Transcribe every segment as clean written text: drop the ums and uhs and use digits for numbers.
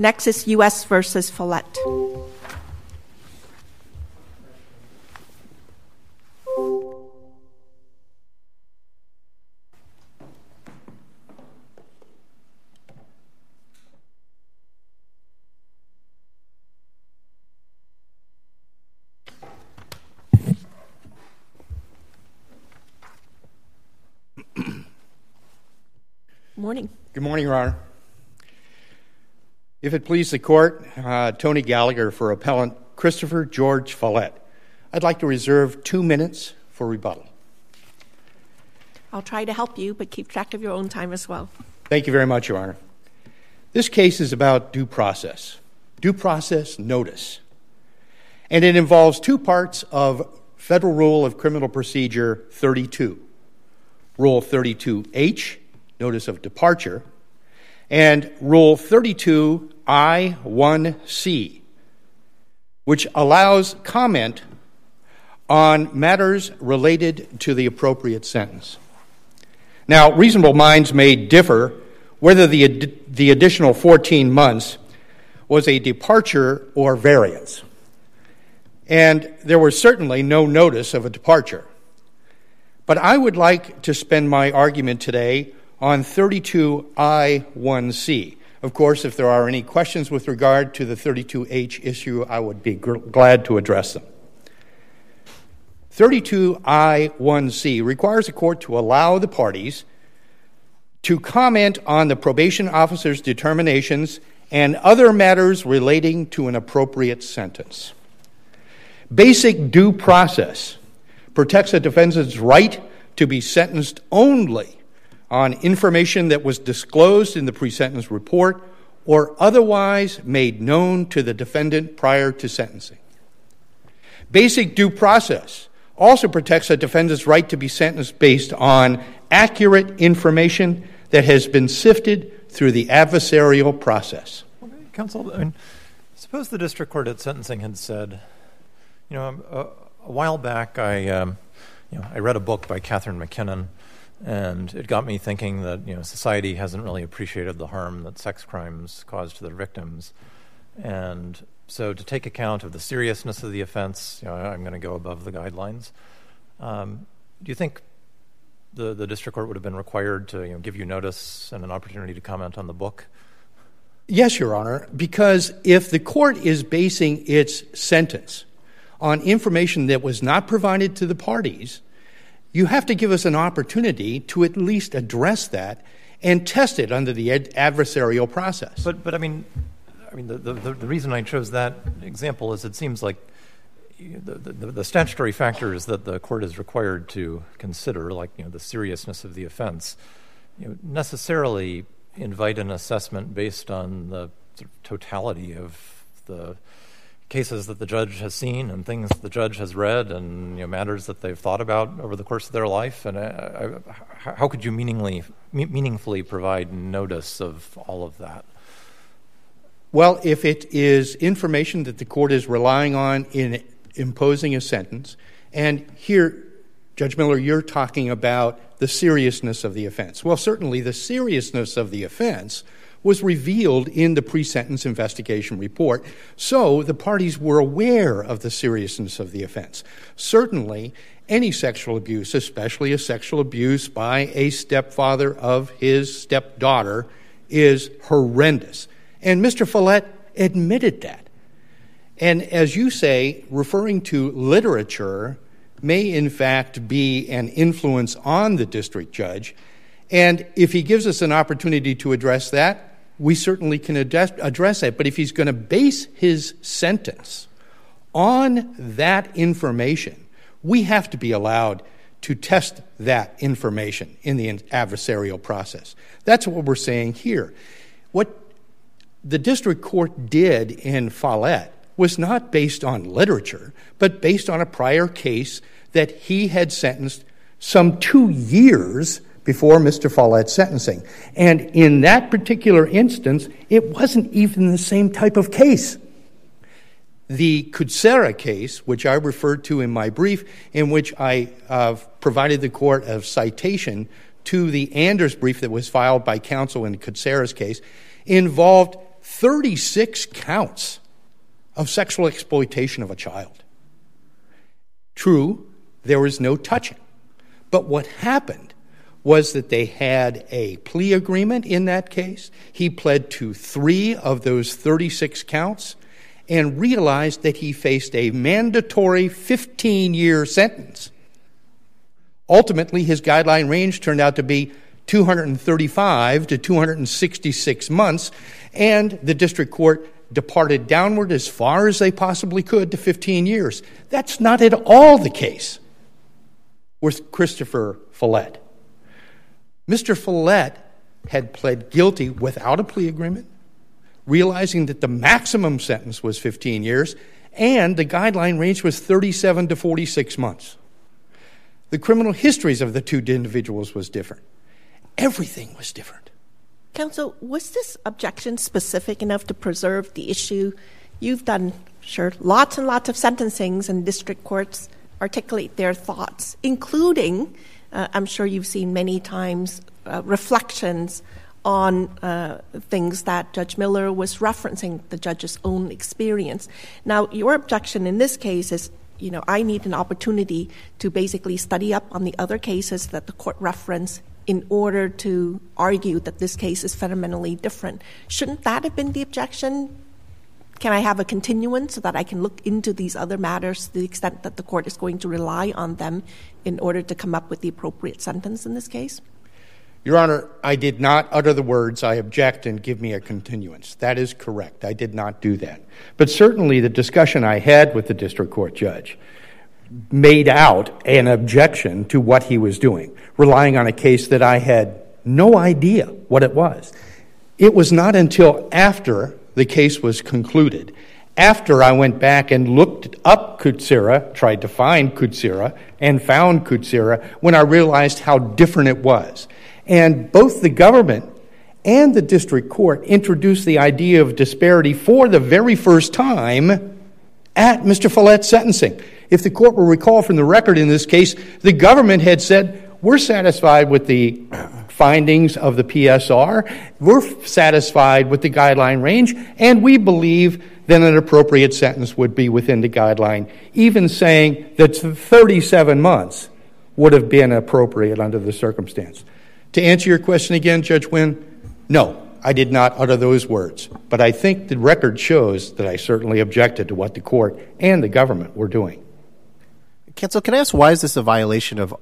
Next is U.S. versus Follett. Morning. Good morning, Your Honor. If it please the Court, Tony Gallagher for Appellant Christopher George Follett. I'd like to reserve 2 minutes for rebuttal. I'll try to help you, but keep track of your own time as well. Thank you very much, Your Honor. This case is about due process notice. And it involves two parts of Federal Rule of Criminal Procedure 32. Rule 32H, Notice of Departure, and Rule 32I1C, which allows comment on matters related to the appropriate sentence. Now, reasonable minds may differ whether the additional 14 months was a departure or variance. And there was certainly no notice of a departure. But I would like to spend my argument today on 32I1C. Of course, if there are any questions with regard to the 32H issue, I would be glad to address them. 32I1C requires a court to allow the parties to comment on the probation officer's determinations and other matters relating to an appropriate sentence. Basic due process protects a defendant's right to be sentenced only on information that was disclosed in the pre-sentence report or otherwise made known to the defendant prior to sentencing. Basic due process also protects a defendant's right to be sentenced based on accurate information that has been sifted through the adversarial process. Counsel, suppose the district court at sentencing had said, a while back I read a book by Catherine McKinnon, and it got me thinking that society hasn't really appreciated the harm that sex crimes cause to their victims. And so to take account of the seriousness of the offense, I'm going to go above the guidelines. Do you think the district court would have been required to give you notice and an opportunity to comment on the book? Yes, Your Honor, because if the court is basing its sentence on information that was not provided to the parties, you have to give us an opportunity to at least address that and test it under the adversarial process. But the reason I chose that example is it seems like the statutory factors that the court is required to consider, like the seriousness of the offense, necessarily invite an assessment based on the sort of totality of the cases that the judge has seen and things the judge has read and matters that they've thought about over the course of their life. And how could you meaningfully provide notice of all of that? Well, if it is information that the court is relying on in imposing a sentence, and here, Judge Miller, you're talking about the seriousness of the offense. Well, certainly the seriousness of the offense was revealed in the pre-sentence investigation report, so the parties were aware of the seriousness of the offense. Certainly, any sexual abuse, especially a sexual abuse by a stepfather of his stepdaughter, is horrendous. And Mr. Follett admitted that. And as you say, referring to literature may in fact be an influence on the district judge. And if he gives us an opportunity to address that, we certainly can address it. But if he's going to base his sentence on that information, we have to be allowed to test that information in the adversarial process. That's what we're saying here. What the district court did in Follett was not based on literature, but based on a prior case that he had sentenced some 2 years before Mr. Follett's sentencing. And in that particular instance, it wasn't even the same type of case. The Kutsera case, which I referred to in my brief, in which I provided the court a citation to the Anders brief that was filed by counsel in Kutsera's case, involved 36 counts of sexual exploitation of a child. True, there was no touching. But what happened was that they had a plea agreement in that case. He pled to 3 of those 36 counts and realized that he faced a mandatory 15-year sentence. Ultimately, his guideline range turned out to be 235 to 266 months, and the district court departed downward as far as they possibly could to 15 years. That's not at all the case with Christopher Follett. Mr. Follett had pled guilty without a plea agreement, realizing that the maximum sentence was 15 years, and the guideline range was 37 to 46 months. The criminal histories of the 2 individuals was different. Everything was different. Counsel, was this objection specific enough to preserve the issue? You've done, lots and lots of sentencings, and district courts articulate their thoughts, including, I'm sure you've seen many times, reflections on things that Judge Miller was referencing, the judge's own experience. Now, your objection in this case is, I need an opportunity to basically study up on the other cases that the court referenced in order to argue that this case is fundamentally different. Shouldn't that have been the objection? Can I have a continuance so that I can look into these other matters to the extent that the court is going to rely on them in order to come up with the appropriate sentence in this case? Your Honor, I did not utter the words, "I object," and give me a continuance. That is correct. I did not do that. But certainly the discussion I had with the district court judge made out an objection to what he was doing, relying on a case that I had no idea what it was. It was not until after the case was concluded, after I went back and looked up Kutsira, tried to find Kutsira, and found Kutsira, when I realized how different it was. And both the government and the district court introduced the idea of disparity for the very first time at Mr. Follett's sentencing. If the court will recall from the record in this case, the government had said, we're satisfied with the findings of the PSR, we're satisfied with the guideline range, and we believe that an appropriate sentence would be within the guideline, even saying that 37 months would have been appropriate under the circumstance. To answer your question again, Judge Wynn, no, I did not utter those words. But I think the record shows that I certainly objected to what the court and the government were doing. Counsel, can I ask, why is this a violation of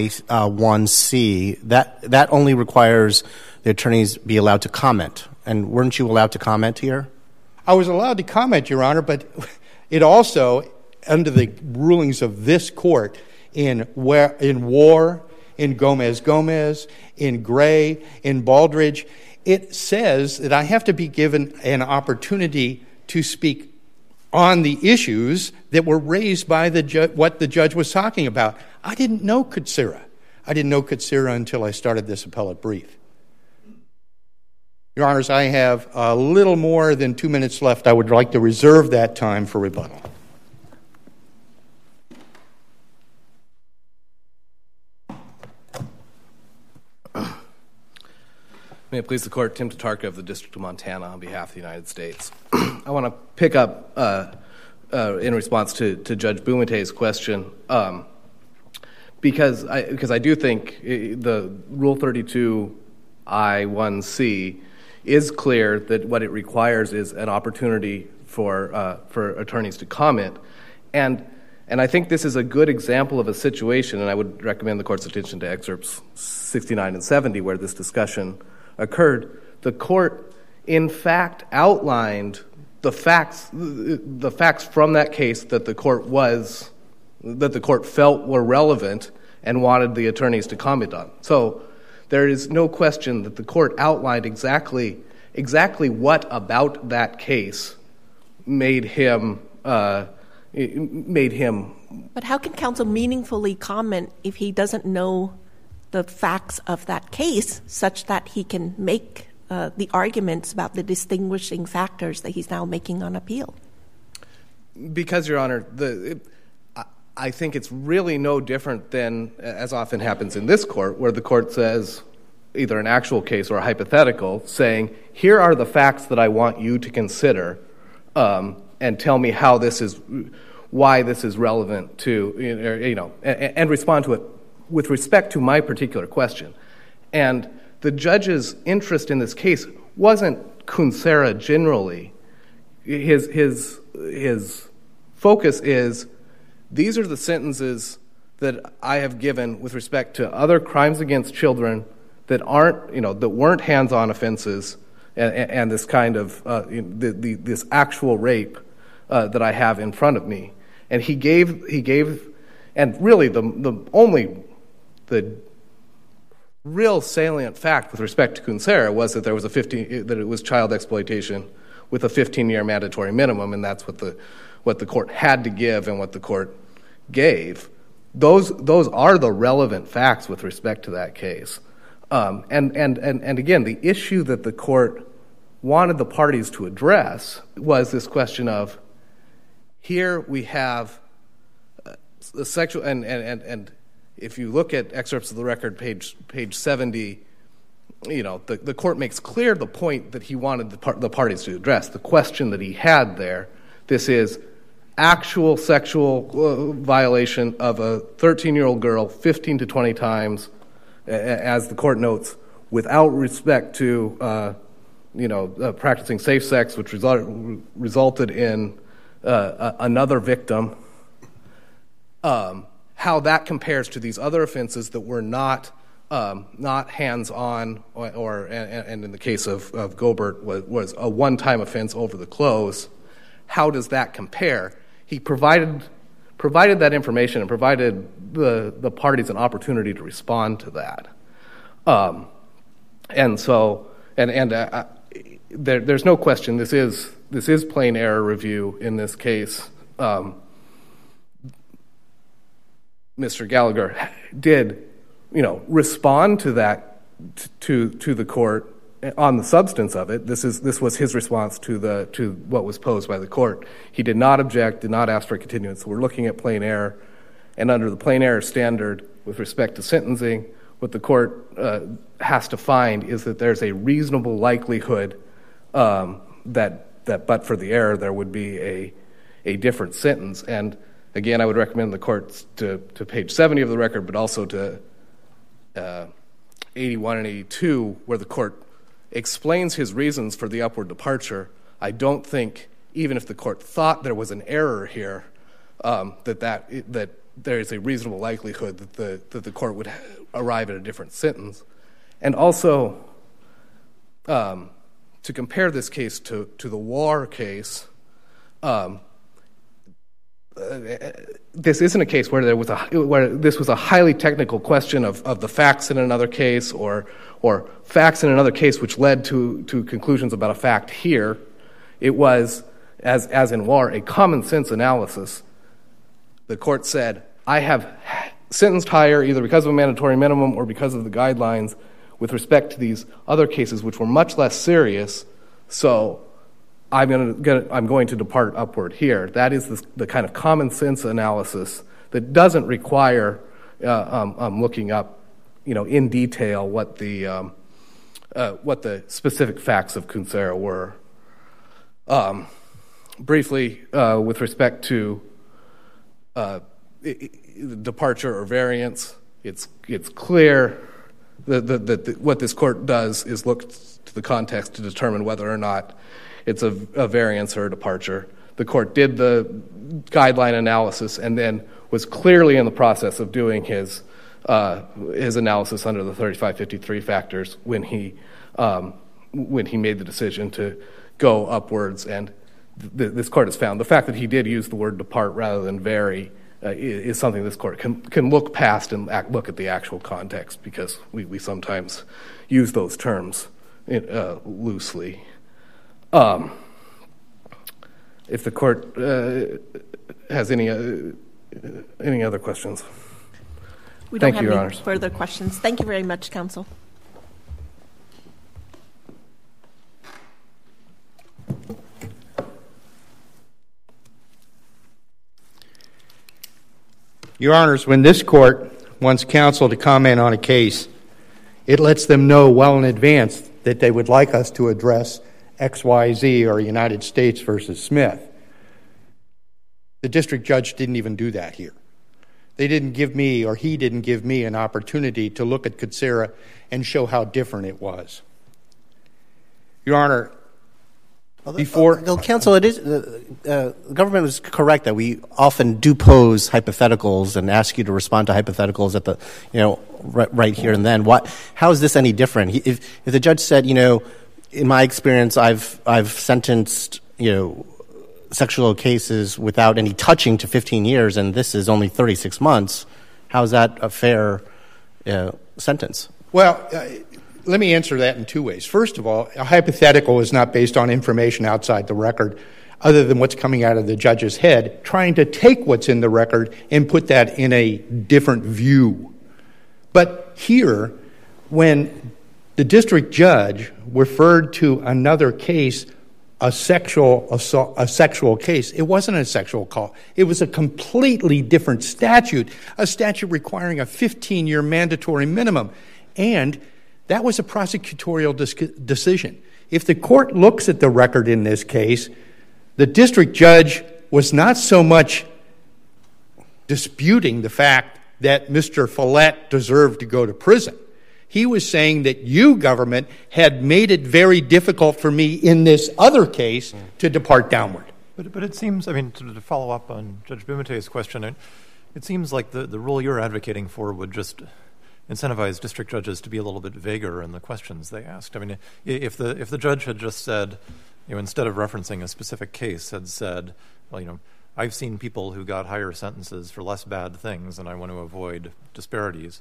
I-1C? That only requires the attorneys be allowed to comment. And weren't you allowed to comment here? I was allowed to comment, Your Honor, but it also, under the rulings of this court, in War, in Gomez, in Gray, in Baldridge, it says that I have to be given an opportunity to speak on the issues that were raised by what the judge was talking about. I didn't know Kutsira. I didn't know Kutsira until I started this appellate brief. Your Honors, I have a little more than 2 minutes left. I would like to reserve that time for rebuttal. May it please the Court, Tim Tatarka of the District of Montana on behalf of the United States. I want to pick up in response to Judge Bumate's question because I do think the Rule 32 I-1C is clear that what it requires is an opportunity for attorneys to comment. And I think this is a good example of a situation, and I would recommend the Court's attention to excerpts 69 and 70 where this discussion occurred. The Court, in fact, outlined the facts from that case that the Court felt were relevant and wanted the attorneys to comment on. So there is no question that the Court outlined exactly what about that case made him. But how can counsel meaningfully comment if he doesn't know the facts of that case such that he can make the arguments about the distinguishing factors that he's now making on appeal? Because, Your Honor, I think it's really no different than, as often happens in this court, where the court says, either an actual case or a hypothetical, saying, here are the facts that I want you to consider, and tell me why this is relevant to, and respond to it with respect to my particular question. And the judge's interest in this case wasn't Kunsera generally. His focus is, these are the sentences that I have given with respect to other crimes against children that weren't hands-on offenses, and this kind of this actual rape that I have in front of me. And he gave, and really the real salient fact with respect to Kunsera was that there was that it was child exploitation with a 15-year mandatory minimum, and that's what the court had to give and what the court gave. Those are the relevant facts with respect to that case. And again, the issue that the court wanted the parties to address was this question of, here we have the sexual, and if you look at excerpts of the record, page 70, the court makes clear the point that he wanted the parties to address. The question that he had there, this is actual sexual violation of a 13-year-old girl 15 to 20 times, as the court notes, without respect to practicing safe sex, which resulted in another victim. How that compares to these other offenses that were not hands-on, and in the case of Gobert was a one-time offense over the close. How does that compare? He provided that information and provided the parties an opportunity to respond to that. There's no question this is plain error review in this case. Mr. Gallagher did, respond to that to the court on the substance of it. This was his response to what was posed by the court. He did not object, did not ask for a continuance. So we're looking at plain error, and under the plain error standard with respect to sentencing, what the court has to find is that there's a reasonable likelihood that but for the error there would be a different sentence. And again, I would recommend the courts to page 70 of the record, but also to 81 and 82, where the court explains his reasons for the upward departure. I don't think, even if the court thought there was an error here, that there is a reasonable likelihood that the court would arrive at a different sentence. And also, to compare this case to the War case, this isn't a case where this was a highly technical question of the facts in another case or facts in another case which led to conclusions about a fact here. It was, as in War, a common sense analysis. The court said, I have sentenced higher either because of a mandatory minimum or because of the guidelines with respect to these other cases which were much less serious, so I'm going to depart upward here. That is the kind of common sense analysis that doesn't require looking up, in detail what the specific facts of Kunsera were. Briefly, with respect to departure or variance, it's clear that what this court does is look to the context to determine whether or not it's a variance or a departure. The court did the guideline analysis and then was clearly in the process of doing his analysis under the 3553 factors when he made the decision to go upwards. And this court has found the fact that he did use the word depart rather than vary is something this court can look past and look at the actual context, because we sometimes use those terms loosely. If the court has any other questions. We don't have any further questions. Thank you very much, counsel. Your Honors, when this court wants counsel to comment on a case, It lets them know well in advance that they would like us to address XYZ or United States versus Smith. The district judge didn't even do that here. They didn't give me, or he didn't give me, an opportunity to look at Kucera and show how different it was. Your Honor, Counsel, it is the government was correct that we often do pose hypotheticals and ask you to respond to hypotheticals at the right here and then. How is this any different? If the judge said, in my experience, I've sentenced sexual cases without any touching to 15 years, and this is only 36 months. How is that a fair sentence? Well, let me answer that in two ways. First of all, a hypothetical is not based on information outside the record other than what's coming out of the judge's head, trying to take what's in the record and put that in a different view. But here, when the district judge referred to another case, a sexual case, it wasn't a sexual call. It was a completely different statute, a statute requiring a 15-year mandatory minimum. And that was a prosecutorial decision. If the court looks at the record in this case, the district judge was not so much disputing the fact that Mr. Follett deserved to go to prison. He was saying that you, government, had made it very difficult for me in this other case to depart downward. But it seems, to follow up on Judge Bumate's question, it seems like the rule you're advocating for would just incentivize district judges to be a little bit vaguer in the questions they asked. If the judge had just said, instead of referencing a specific case, had said, well, I've seen people who got higher sentences for less bad things, and I want to avoid disparities.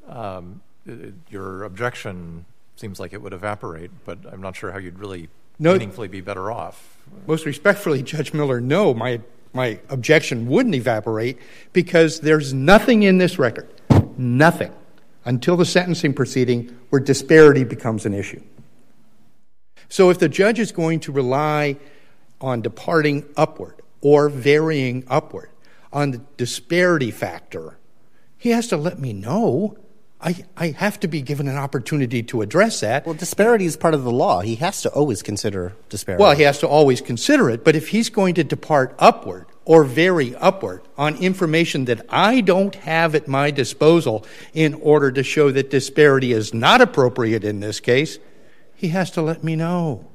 Your objection seems like it would evaporate, but I'm not sure how you'd really meaningfully be better off. Most respectfully, Judge Miller, no, my objection wouldn't evaporate because there's nothing in this record, nothing, until the sentencing proceeding where disparity becomes an issue. So if the judge is going to rely on departing upward or varying upward on the disparity factor, he has to let me know. I have to be given an opportunity to address that. Well, disparity is part of the law. He has to always consider disparity. Well, he has to always consider it, but if he's going to depart upward or vary upward on information that I don't have at my disposal in order to show that disparity is not appropriate in this case, he has to let me know.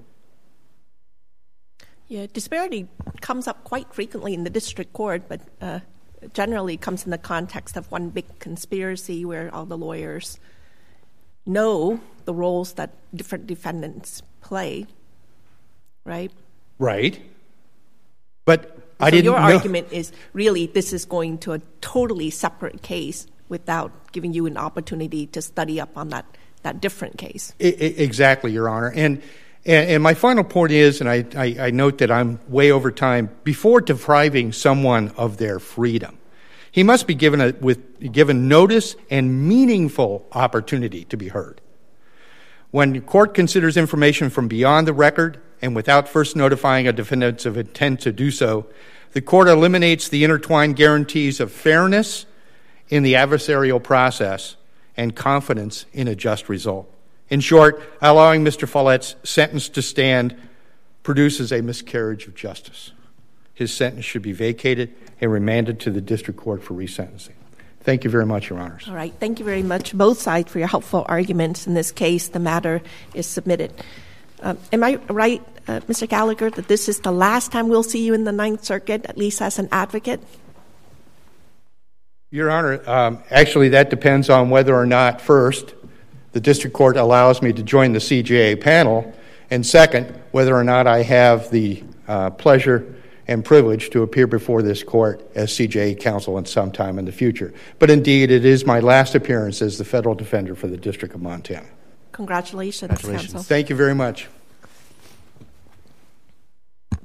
Yeah, disparity comes up quite frequently in the district court, but generally comes in the context of one big conspiracy where all the lawyers know the roles that different defendants play, right? Right. But I so didn't your know. argument is really this is going to a totally separate case without giving you an opportunity to study up on that different case. Exactly, Your Honor. And my final point is, and I note that I'm way over time, before depriving someone of their freedom, he must be given notice and meaningful opportunity to be heard. When the court considers information from beyond the record and without first notifying a defendant of intent to do so, the court eliminates the intertwined guarantees of fairness in the adversarial process and confidence in a just result. In short, allowing Mr. Follett's sentence to stand produces a miscarriage of justice. His sentence should be vacated and remanded to the district court for resentencing. Thank you very much, Your Honors. All right. Thank you very much, both sides, for your helpful arguments. In this case, the matter is submitted. Am I right, Mr. Gallagher, that this is the last time we'll see you in the Ninth Circuit, at least as an advocate? Your Honor, actually that depends on whether or not, first, the district court allows me to join the CJA panel, and second, whether or not I have the pleasure and privilege to appear before this court as CJA counsel at some time in the future. But indeed, it is my last appearance as the federal defender for the District of Montana. Congratulations, counsel. Thank you very much.